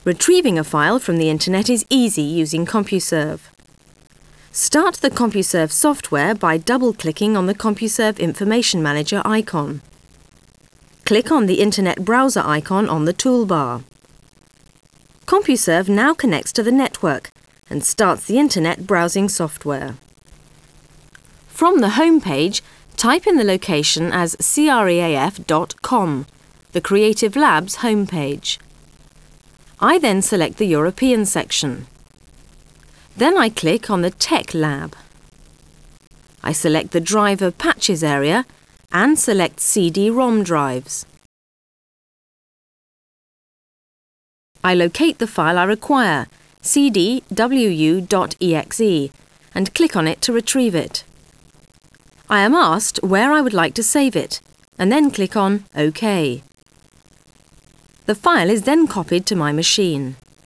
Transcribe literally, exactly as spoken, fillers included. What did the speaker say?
Retrieving a file from the internet is easy using CompuServe. Start the CompuServe software by double-clicking on the CompuServe Information Manager icon. Click on the Internet Browser icon on the toolbar. CompuServe now connects to the network and starts the internet browsing software. From the home page, type in the location as creaf dot com, the Creative Labs homepage. I then select the European section. Then I click on the Tech Lab. I select the Driver Patches area and select C D ROM drives. I locate the file I require, c d w u dot e x e, and click on it to retrieve it. I am asked where I would like to save it, and then click on OK. The file is then copied to my machine.